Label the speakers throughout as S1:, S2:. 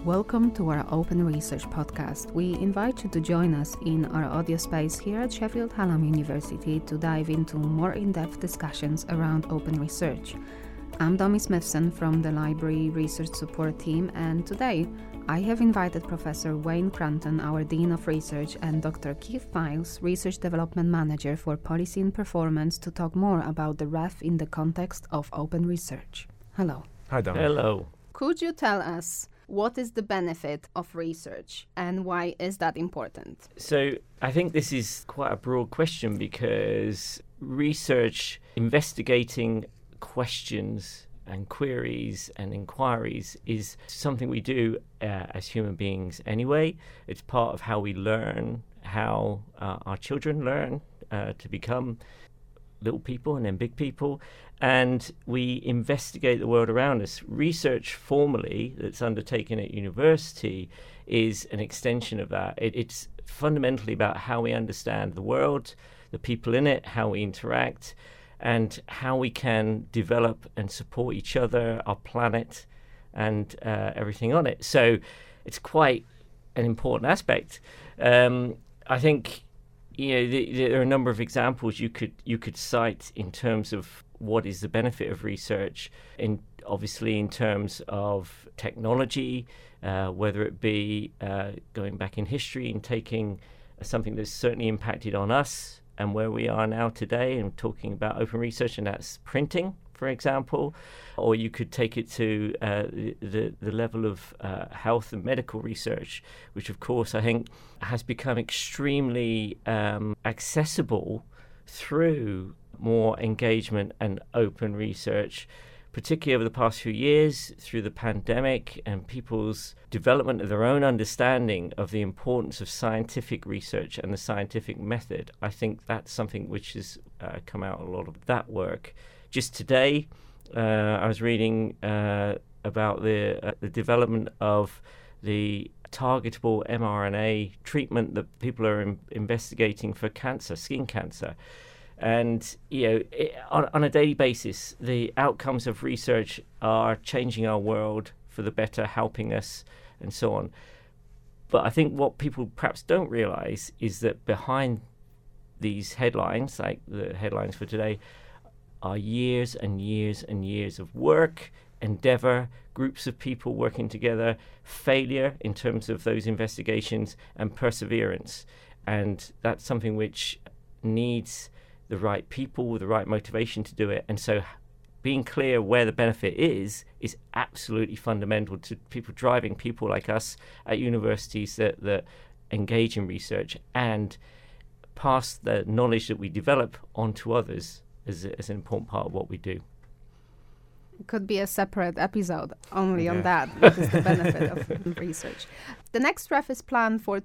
S1: Welcome to our Open Research podcast. We invite you to join us in our audio space here at Sheffield Hallam University to dive into more in-depth discussions around open research. I'm Domi Smithson from the Library Research Support Team, and today I have invited Professor Wayne Cranton, our Dean of Research, and Dr. Keith Miles, Research Development Manager for Policy and Performance, to talk more about the REF in the context of open research. Hello.
S2: Hi, Domi.
S3: Hello.
S1: Could you tell us what is the benefit of research and why is that important?
S3: So I think this is quite a broad question because research, investigating questions and queries and inquiries is something we do as human beings anyway. It's part of how we learn, how our children learn to become little people and then big people, and we investigate the world around us. Research formally that's undertaken at university is an extension of that. It's fundamentally about how we understand the world, the people in it, how we interact, and how we can develop and support each other, our planet, and everything on it. So it's quite an important aspect. I think there are a number of examples you could cite in terms of what is the benefit of research, obviously in terms of technology, whether it be going back in history and taking something that's certainly impacted on us and where we are now today and talking about open research, and that's printing, for example, or you could take it to the level of health and medical research, which of course I think has become extremely accessible through more engagement and open research, particularly over the past few years through the pandemic and people's development of their own understanding of the importance of scientific research and the scientific method. I think that's something which has come out a lot of that work. Just today, I was reading about the development of the targetable mRNA treatment that people are investigating for cancer, skin cancer. And, on a daily basis, the outcomes of research are changing our world for the better, helping us, and so on. But I think what people perhaps don't realize is that behind these headlines, like the headlines for today, are years and years and years of work, endeavor, groups of people working together, failure in terms of those investigations, and perseverance. And that's something which needs the right people with the right motivation to do it. And so being clear where the benefit is absolutely fundamental to people like us at universities that engage in research and pass the knowledge that we develop on to others as an important part of what we do.
S1: It could be a separate episode only on that, which is the benefit of research. The next REF is planned for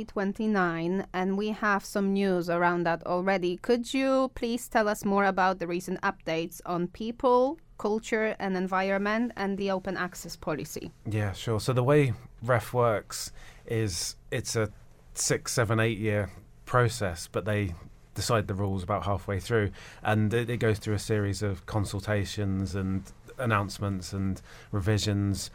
S1: 2029, and we have some news around that already. Could you please tell us more about the recent updates on people, culture and environment and the open access policy? Yeah,
S2: sure. So the way REF works is it's a 6, 7, 8 year process, but they decide the rules about halfway through, and it goes through a series of consultations and announcements and revisions.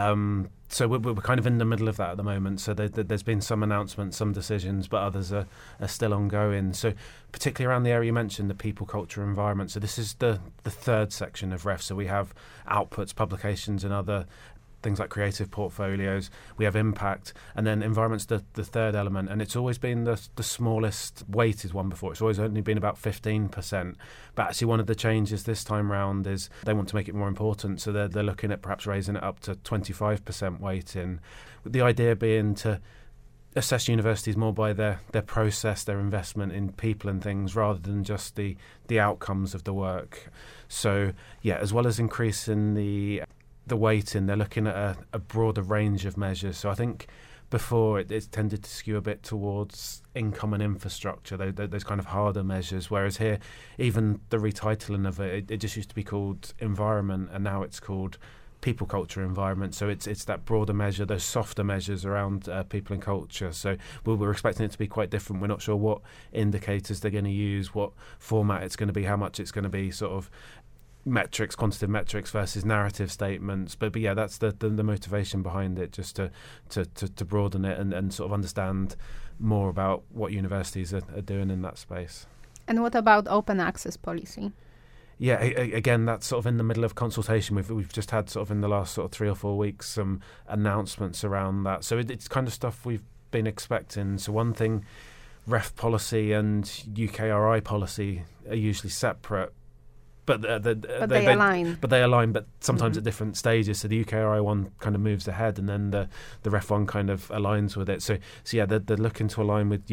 S2: So we're kind of in the middle of that at the moment. So there's been some announcements, some decisions, but others are still ongoing. So particularly around the area you mentioned, the people, culture, environment. So this is the third section of REF. So we have outputs, publications and other things like creative portfolios. We have impact, and then environment's the third element, and it's always been the smallest weighted one before. It's always only been about 15%, but actually one of the changes this time round is they want to make it more important, so they're looking at perhaps raising it up to 25% weighting, with the idea being to assess universities more by their process, their investment in people and things, rather than just the outcomes of the work. So yeah, as well as increasing the weighting, they're looking at a broader range of measures. So I think before it's tended to skew a bit towards income and infrastructure, those kind of harder measures, whereas here, even the retitling of it just used to be called environment, and now it's called people, culture, environment. So it's that broader measure, those softer measures around people and culture. So we're expecting it to be quite different. We're not sure what indicators they're going to use, what format it's going to be, how much it's going to be sort of metrics, quantitative metrics versus narrative statements. But yeah, that's the motivation behind it, just to broaden it and sort of understand more about what universities are doing in that space.
S1: And what about open access policy?
S2: Yeah, again, that's sort of in the middle of consultation. We've just had sort of in the last sort of 3 or 4 weeks some announcements around that. So it's kind of stuff we've been expecting. So one thing, REF policy and UKRI policy are usually separate, but they align. But they align, but sometimes at different stages. So the UKRI one kind of moves ahead, and then the REF one kind of aligns with it. So yeah, they're looking to align with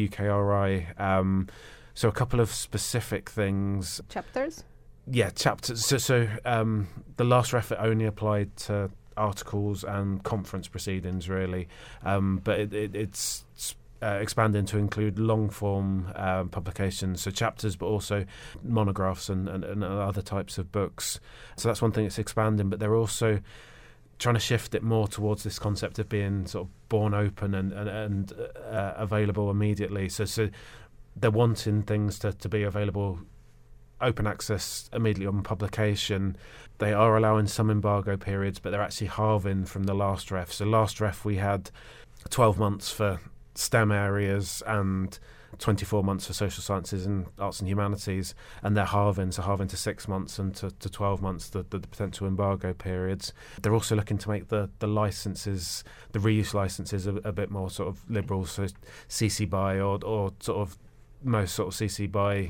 S2: UKRI. So a couple of specific things.
S1: Chapters?
S2: Yeah, chapters. So the last REF only applied to articles and conference proceedings, really, but it's expanding to include long-form publications, so chapters, but also monographs and other types of books. So that's one thing it's expanding, but they're also trying to shift it more towards this concept of being sort of born open and available immediately. So they're wanting things to be available open access immediately on publication. They are allowing some embargo periods, but they're actually halving from the last REF. So last REF we had 12 months for STEM areas and 24 months for social sciences and arts and humanities, and they're halving to 6 months and to 12 months the potential embargo periods. They're also looking to make the licenses, the reuse licenses, a bit more sort of liberal, so CC BY or sort of most sort of CC BY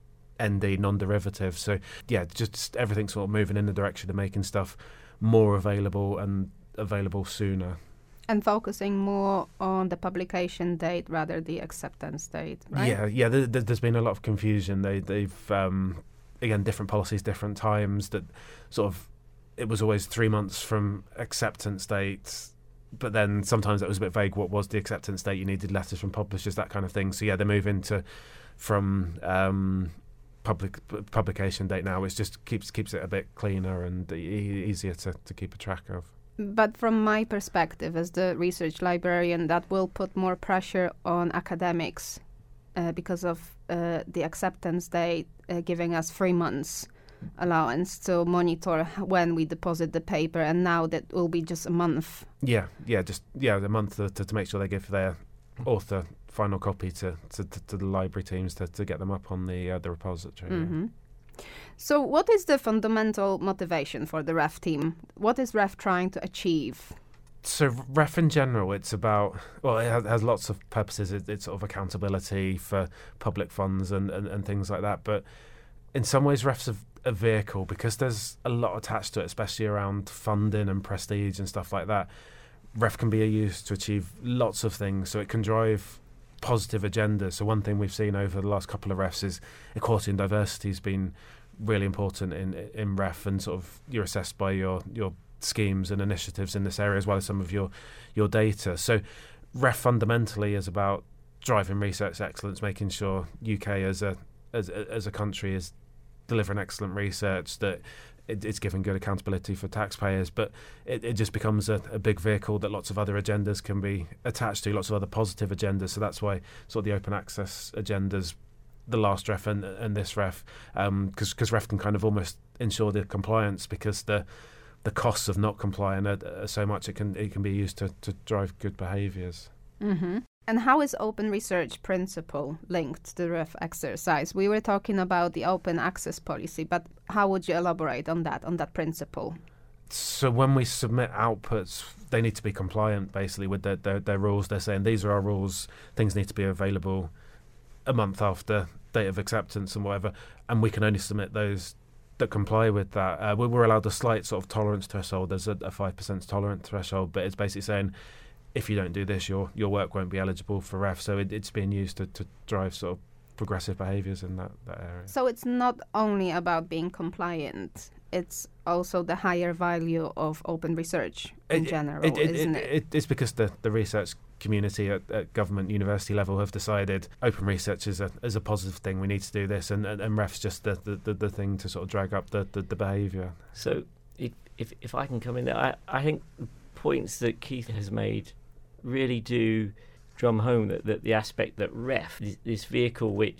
S2: ND non-derivative. So yeah, just everything sort of moving in the direction of making stuff more available and available sooner.
S1: And focusing more on the publication date rather the acceptance date, right?
S2: Yeah. There's been a lot of confusion. They've again, different policies, different times. That sort of, it was always 3 months from acceptance date, but then sometimes it was a bit vague. What was the acceptance date? You needed letters from publishers, that kind of thing. So yeah, they're moving from publication date now, which just keeps it a bit cleaner and easier to keep a track of.
S1: But from my perspective as the research librarian, that will put more pressure on academics because of the acceptance date giving us 3 months allowance to monitor when we deposit the paper, and now that will be just a month. The month to make sure they give their author final copy to the library teams to get them up on the repository. Mm-hmm. So what is the fundamental motivation for the REF team? What is REF trying to achieve?
S2: So REF in general, it's about, well, it has lots of purposes. It's sort of accountability for public funds and things like that. But in some ways, REF's a vehicle because there's a lot attached to it, especially around funding and prestige and stuff like that. REF can be used to achieve lots of things. So it can drive positive agendas. So one thing we've seen over the last couple of REFs is equality and diversity has been really important in REF, and sort of you're assessed by your schemes and initiatives in this area as well as some of your data. So REF fundamentally is about driving research excellence, making sure UK as a country is delivering excellent research, that it's giving good accountability for taxpayers, but it just becomes a big vehicle that lots of other agendas can be attached to, lots of other positive agendas. So that's why sort of the open access agendas, the last REF and this REF, because REF can kind of almost ensure the compliance, because the costs of not complying are so much it can be used to drive good behaviours.
S1: Mm-hmm. And how is open research principle linked to the REF exercise? We were talking about the open access policy, but how would you elaborate on that principle?
S2: So when we submit outputs, they need to be compliant basically with their rules. They're saying these are our rules, things need to be available a month after date of acceptance and whatever, and we can only submit those that comply with that. We're allowed a slight sort of tolerance threshold. There's a 5% tolerance threshold, but it's basically saying if you don't do this, your work won't be eligible for REF. So it's being used to drive sort of progressive behaviours in that area. So
S1: it's not only about being compliant, it's also the higher value of open research in general, isn't it?
S2: It's because the research community at government university level have decided open research is a positive thing. We need to do this, and REF's just the thing to sort of drag up the behaviour.
S3: So if I can come in there, I think the points that Keith has made really do drum home that the aspect that REF, this vehicle which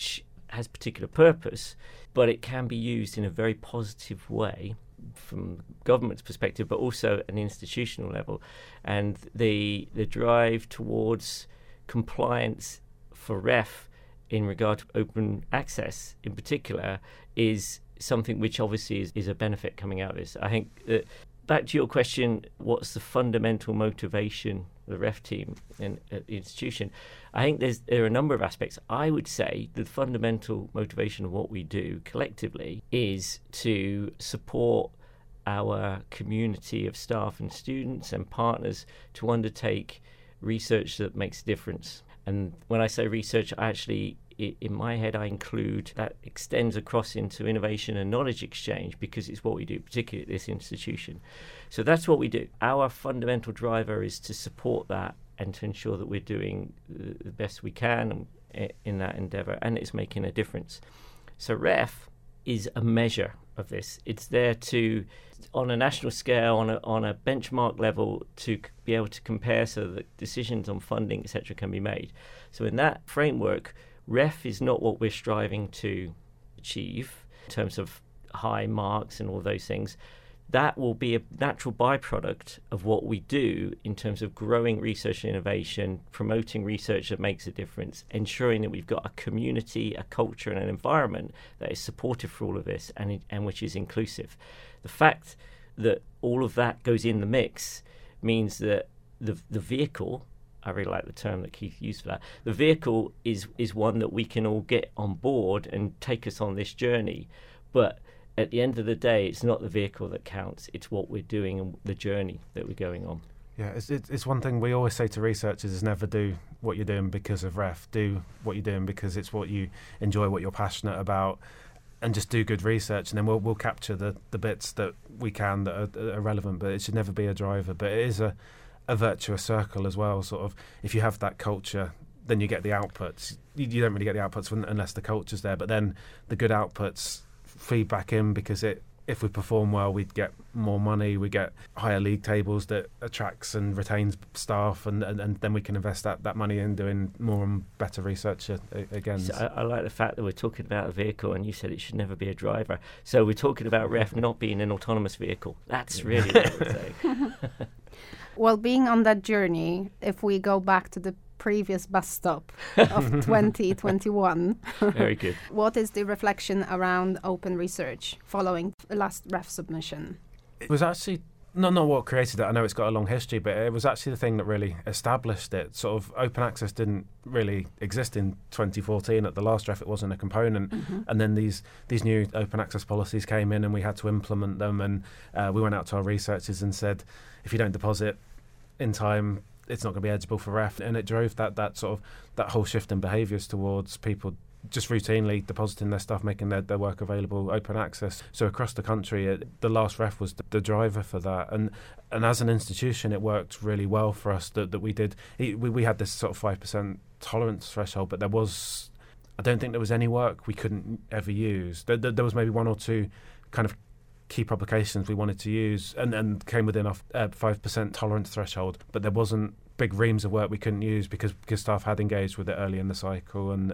S3: has particular purpose, but it can be used in a very positive way from government's perspective, but also at an institutional level. And the drive towards compliance for REF in regard to open access in particular is something which obviously is a benefit coming out of this. I think that, back to your question, what's the fundamental motivation of the REF team at the institution? I think there are a number of aspects. I would say the fundamental motivation of what we do collectively is to support our community of staff and students and partners to undertake research that makes a difference. And when I say research, in my head, I include that extends across into innovation and knowledge exchange, because it's what we do, particularly at this institution. So that's what we do. Our fundamental driver is to support that and to ensure that we're doing the best we can in that endeavour, and it's making a difference. So REF is a measure of this. It's there to, on a national scale, on a benchmark level, to be able to compare so that decisions on funding, etc., can be made. So in that framework, REF is not what we're striving to achieve in terms of high marks and all those things. That will be a natural byproduct of what we do in terms of growing research and innovation, promoting research that makes a difference, ensuring that we've got a community, a culture and an environment that is supportive for all of this and which is inclusive. The fact that all of that goes in the mix means that the vehicle, I really like the term that Keith used for that, the vehicle is one that we can all get on board and take us on this journey. But at the end of the day, it's not the vehicle that counts, it's what we're doing and the journey that we're going on.
S2: Yeah, it's one thing we always say to researchers is never do what you're doing because of REF. Do what you're doing because it's what you enjoy, what you're passionate about, and just do good research, and then we'll capture the bits that we can that are relevant, but it should never be a driver. But it is a virtuous circle as well, sort of. If you have that culture, then you get the outputs. You don't really get the outputs unless the culture's there, but then the good outputs feed back in, because if we perform well, we get more money, we get higher league tables that attracts and retains staff, and then we can invest that money in doing more and better research again.
S3: So I like the fact that we're talking about a vehicle and you said it should never be a driver. So we're talking about REF not being an autonomous vehicle. That's really what we're saying.
S1: Well, being on that journey, if we go back to the previous bus stop of 2021.
S3: Very good.
S1: What is the reflection around open research following the last REF submission?
S2: It was actually not what created it. I know it's got a long history, but it was actually the thing that really established it. Sort of open access didn't really exist in 2014. At the last REF, it wasn't a component. Mm-hmm. And then these new open access policies came in and we had to implement them. And we went out to our researchers and said, if you don't deposit in time, it's not going to be eligible for REF, and it drove that sort of that whole shift in behaviours towards people just routinely depositing their stuff, making their work available, open access. So across the country, the last REF was the driver for that, and as an institution, it worked really well for us that we did. We had this sort of 5% tolerance threshold, but I don't think there was any work we couldn't ever use. There was maybe one or two kind of key publications we wanted to use and came within our 5% tolerance threshold, but there wasn't big reams of work we couldn't use because staff had engaged with it early in the cycle and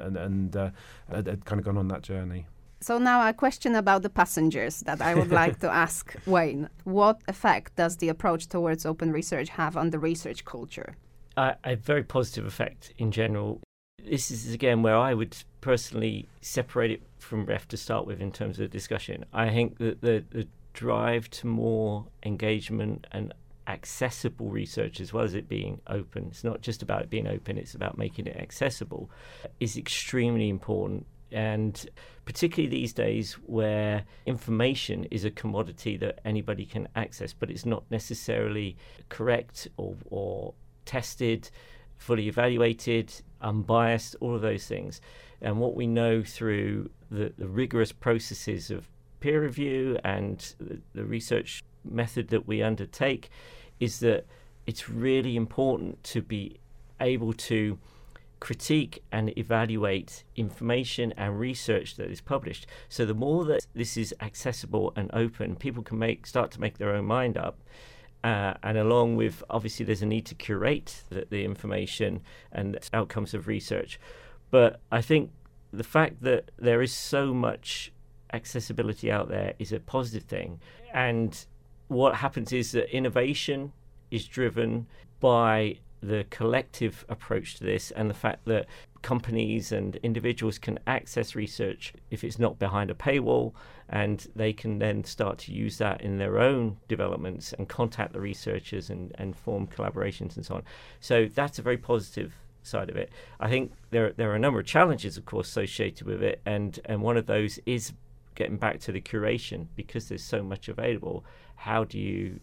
S2: had kind of gone on that journey.
S1: So now a question about the passengers that I would like to ask Wayne. What effect does the approach towards open research have on the research culture?
S3: A very positive effect in general. This is, again, where I would personally separate it from REF to start with in terms of the discussion. I think that the drive to more engagement and accessible research, as well as it being open, it's not just about it being open, it's about making it accessible, is extremely important. And particularly these days where information is a commodity that anybody can access, but it's not necessarily correct or tested, fully evaluated, unbiased, all of those things. And what we know through the rigorous processes of peer review and the research method that we undertake is that it's really important to be able to critique and evaluate information and research that is published. So the more that this is accessible and open, people can start to make their own mind up. And along with, obviously, there's a need to curate the information and outcomes of research. But I think the fact that there is so much accessibility out there is a positive thing. And what happens is that innovation is driven by the collective approach to this, and the fact that companies and individuals can access research if it's not behind a paywall, and they can then start to use that in their own developments and contact the researchers and form collaborations and so on. So that's a very positive side of it. I think there are a number of challenges, of course, associated with it, and one of those is getting back to the curation, because there's so much available. How do you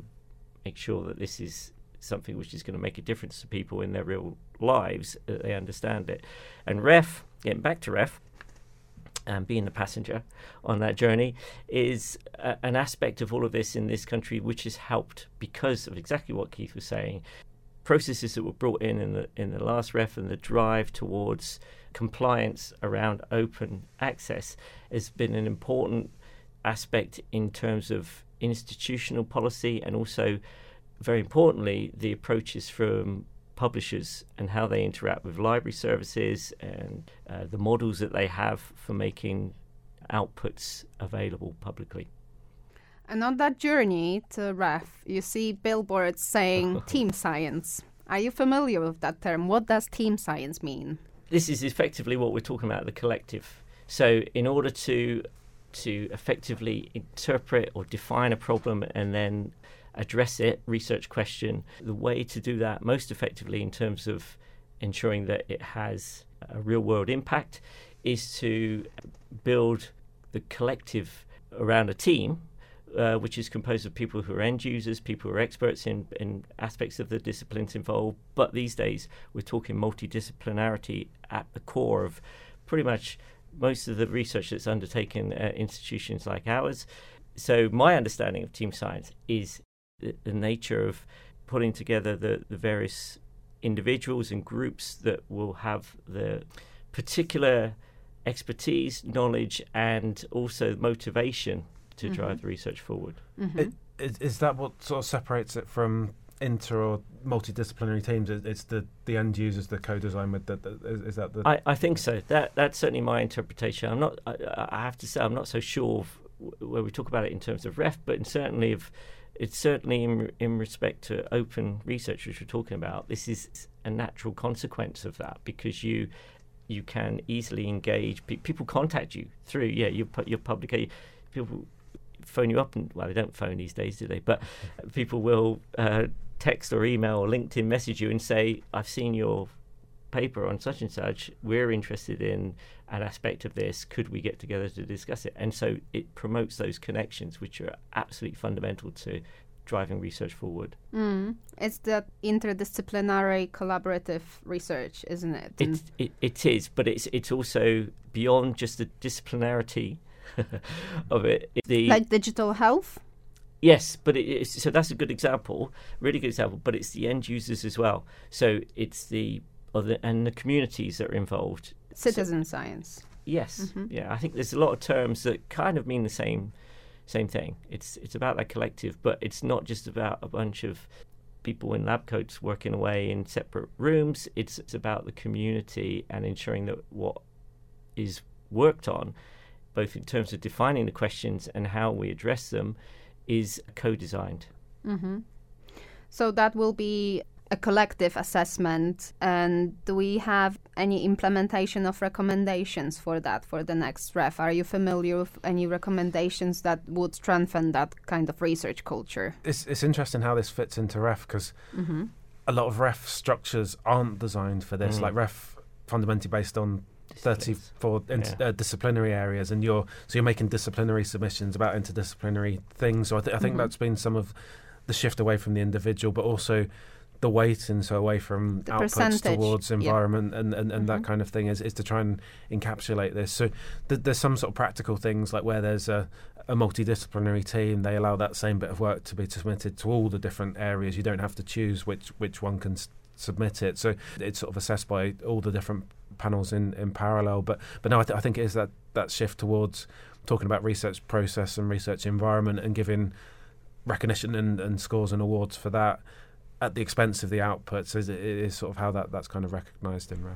S3: make sure that this is something which is going to make a difference to people in their real lives, that they understand it? And REF, getting back to REF, and being the passenger on that journey, is an aspect of all of this in this country which has helped because of exactly what Keith was saying. Processes that were brought in the last REF, and the drive towards compliance around open access has been an important aspect in terms of institutional policy, and also, very importantly, the approaches from publishers and how they interact with library services, and the models that they have for making outputs available publicly.
S1: And on that journey to REF, you see billboards saying team science. Are you familiar with that term? What does team science mean?
S3: This is effectively what we're talking about, the collective. So in order to effectively interpret or define a problem and then address it, research question, the way to do that most effectively in terms of ensuring that it has a real world impact is to build the collective around a team, which is composed of people who are end users, people who are experts in aspects of the disciplines involved. But these days, we're talking multidisciplinarity at the core of pretty much most of the research that's undertaken at institutions like ours. So my understanding of team science is the nature of putting together the various individuals and groups that will have the particular expertise, knowledge, and also motivation to drive the research forward.
S2: Is that what sort of separates it from inter or multidisciplinary teams? It's the end users, the co-design with is that the...
S3: I think so. That's certainly my interpretation. I have to say I'm not so sure of where we talk about it in terms of REF, but it's certainly in respect to open research, which we're talking about. This is a natural consequence of that, because you can easily engage. People contact you through your publication. People phone you up, and well, they don't phone these days, do they? But people will text or email or LinkedIn message you and say, I've seen your paper on such and such, we're interested in an aspect of this, could we get together to discuss it? And so it promotes those connections, which are absolutely fundamental to driving research forward.
S1: It's the interdisciplinary collaborative research, isn't it?
S3: It is, but it's also beyond just the disciplinarity of it.
S1: Like digital health?
S3: Yes, but so that's a good example, really good example, but it's the end users as well. So it's the communities that are involved.
S1: Citizen science.
S3: Yes, yeah. I think there's a lot of terms that kind of mean the same thing. It's about that collective, but it's not just about a bunch of people in lab coats working away in separate rooms. It's about the community and ensuring that what is worked on, both in terms of defining the questions and how we address them, is co-designed.
S1: So that will be a collective assessment. And do we have any implementation of recommendations for that for the next REF? Are you familiar with any recommendations that would strengthen that kind of research culture?
S2: It's interesting how this fits into REF, because a lot of REF structures aren't designed for this. Like REF fundamentally based on 34 disciplinary areas, and you're making disciplinary submissions about interdisciplinary things. So I think that's been some of the shift away from the individual, but also the weighting, so away from
S1: the
S2: outputs towards environment and that kind of thing is to try and encapsulate this. So there's some sort of practical things, like where there's a multidisciplinary team, they allow that same bit of work to be submitted to all the different areas. You don't have to choose which one can submit it. So it's sort of assessed by all the different panels in parallel. But no, I think it is that shift towards talking about research process and research environment and giving recognition and scores and awards for that at the expense of the output. So it is sort of how that's kind of recognised in REF.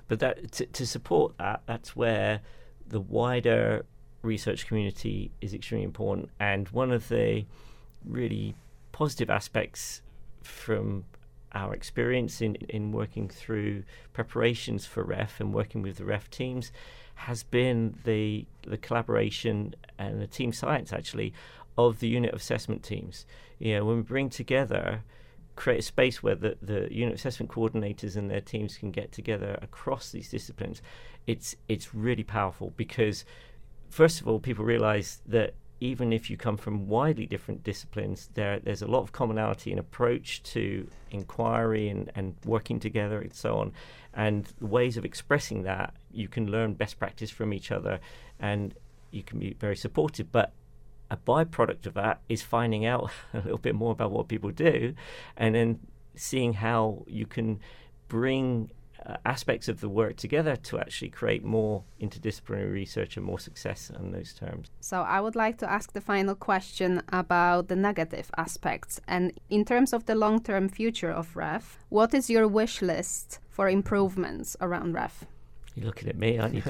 S3: But that to support that, that's where the wider research community is extremely important. And one of the really positive aspects from our experience in working through preparations for REF and working with the REF teams has been the collaboration and the team science, actually, of the unit of assessment teams. When we bring together, create a space where the unit assessment coordinators and their teams can get together across these disciplines, it's really powerful, because first of all, people realize that even if you come from widely different disciplines, there's a lot of commonality in approach to inquiry and working together and so on. And the ways of expressing that, you can learn best practice from each other and you can be very supportive. But a byproduct of that is finding out a little bit more about what people do and then seeing how you can bring aspects of the work together to actually create more interdisciplinary research and more success on those terms.
S1: So I would like to ask the final question about the negative aspects. And in terms of the long-term future of REF, what is your wish list for improvements around REF?
S3: You're looking at me, aren't you?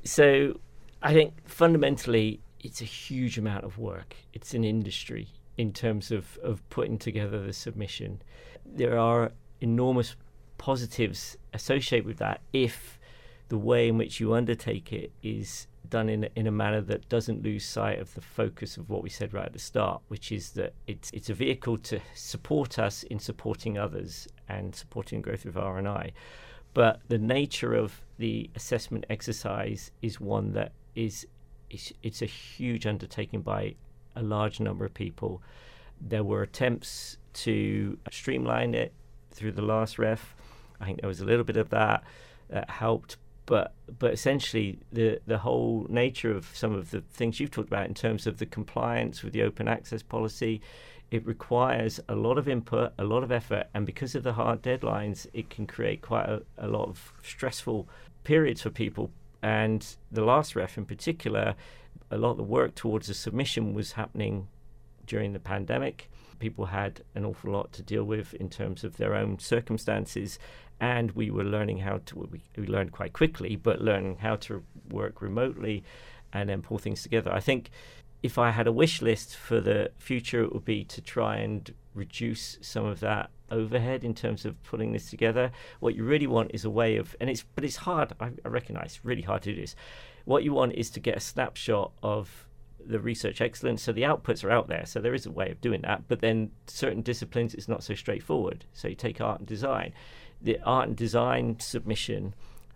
S3: So I think fundamentally it's a huge amount of work. It's an industry in terms of putting together the submission. There are enormous positives associated with that if the way in which you undertake it is done in a manner that doesn't lose sight of the focus of what we said right at the start, which is that it's a vehicle to support us in supporting others and supporting growth of R&I. But the nature of the assessment exercise is one that it's a huge undertaking by a large number of people. There were attempts to streamline it through the last REF. I think there was a little bit of that helped, but essentially the whole nature of some of the things you've talked about in terms of the compliance with the open access policy, it requires a lot of input, a lot of effort, and because of the hard deadlines, it can create quite a lot of stressful periods for people. And the last REF in particular, a lot of the work towards the submission was happening during the pandemic. People had an awful lot to deal with in terms of their own circumstances, and we were learning we learned quite quickly, but learning how to work remotely and then pull things together. I think if I had a wish list for the future, it would be to try and reduce some of that overhead in terms of putting this together. What you really want is a way of, but it's hard, I recognize, really hard to do this. What you want is to get a snapshot of the research excellence, so the outputs are out there, so there is a way of doing that, but then certain disciplines it's not so straightforward. So you take art and design. The art and design submission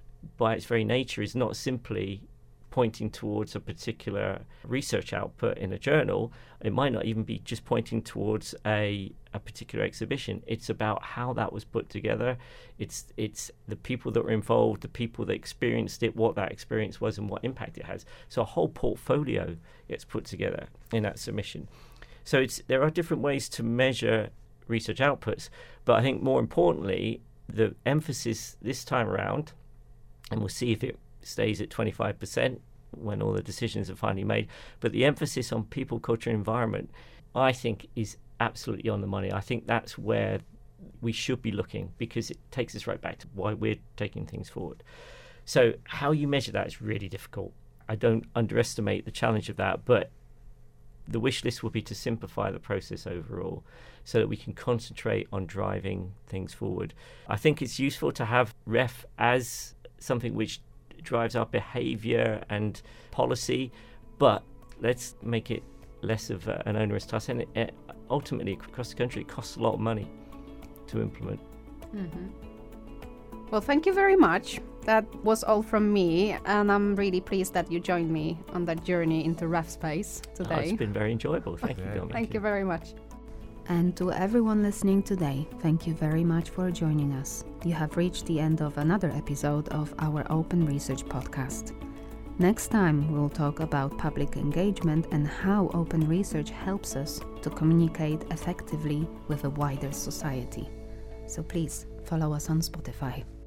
S3: by its very nature is not simply pointing towards a particular research output in a journal. It might not even be just pointing towards a particular exhibition. It's about how that was put together. It's the people that were involved, the people that experienced it, what that experience was and what impact it has. So a whole portfolio gets put together in that submission. So there are different ways to measure research outputs, but I think more importantly, the emphasis this time around, and we'll see if it stays at 25% when all the decisions are finally made, but the emphasis on people, culture, and environment, I think, is absolutely on the money. I think that's where we should be looking, because it takes us right back to why we're taking things forward. So how you measure that is really difficult. I don't underestimate the challenge of that, but the wish list would be to simplify the process overall so that we can concentrate on driving things forward. I think it's useful to have REF as something which drives our behaviour and policy, but let's make it less of an onerous task. And ultimately, across the country, it costs a lot of money to implement.
S1: Mm-hmm. Well, thank you very much. That was all from me, and I'm really pleased that you joined me on that journey into REF space today.
S3: It's been very enjoyable. Thank you, Bill.
S1: Thank you very much.
S4: And to everyone listening today, thank you very much for joining us. You have reached the end of another episode of our Open Research podcast. Next time, we'll talk about public engagement and how open research helps us to communicate effectively with a wider society. So please follow us on Spotify.